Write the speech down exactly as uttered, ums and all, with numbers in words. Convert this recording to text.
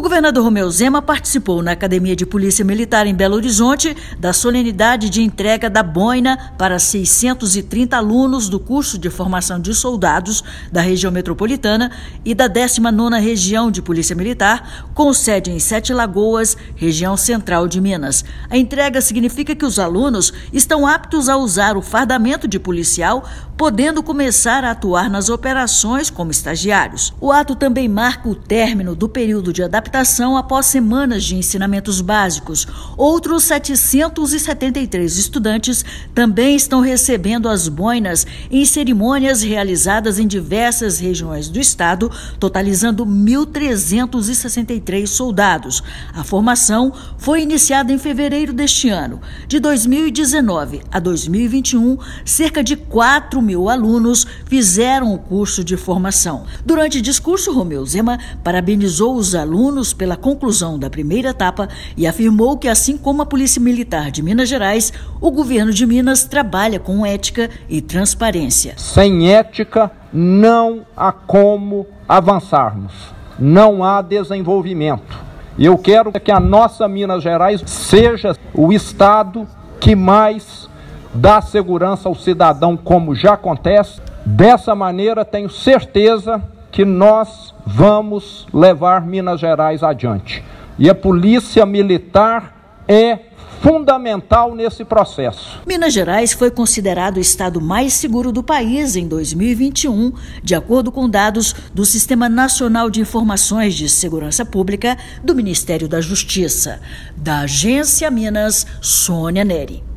governador Romeu Zema participou na Academia de Polícia Militar em Belo Horizonte da solenidade de entrega da boina para seiscentos e trinta alunos do curso de formação de soldados da região metropolitana e da décima nona Região de Polícia Militar, com sede em Sete Lagoas, região central de Minas. A entrega significa que os alunos estão aptos a usar o fardamento de policial, podendo começar a atuar nas operações como estagiários. O ato também marca o término do período de adaptação após semanas de ensinamentos básicos. Outros setecentos e setenta e três estudantes também estão recebendo as boinas em cerimônias realizadas em diversas regiões do estado, totalizando mil trezentos e sessenta e três soldados. A formação foi iniciada em fevereiro deste ano. De dois mil e dezenove a dois mil e vinte e um, cerca de quatro mil alunos fizeram o curso de formação. Durante o discurso, Romeu Zema parabenizou os alunos pela conclusão da primeira etapa e afirmou que, assim como a Polícia Militar de Minas Gerais, o governo de Minas trabalha com ética e transparência. Sem ética, não há como avançarmos, não há desenvolvimento. E eu quero que a nossa Minas Gerais seja o estado que mais dá segurança ao cidadão, como já acontece. Dessa maneira, tenho certeza que nós vamos levar Minas Gerais adiante. E a Polícia Militar é fundamental nesse processo. Minas Gerais foi considerado o estado mais seguro do país em dois mil e vinte e um, de acordo com dados do Sistema Nacional de Informações de Segurança Pública do Ministério da Justiça. Da Agência Minas, Sônia Neri.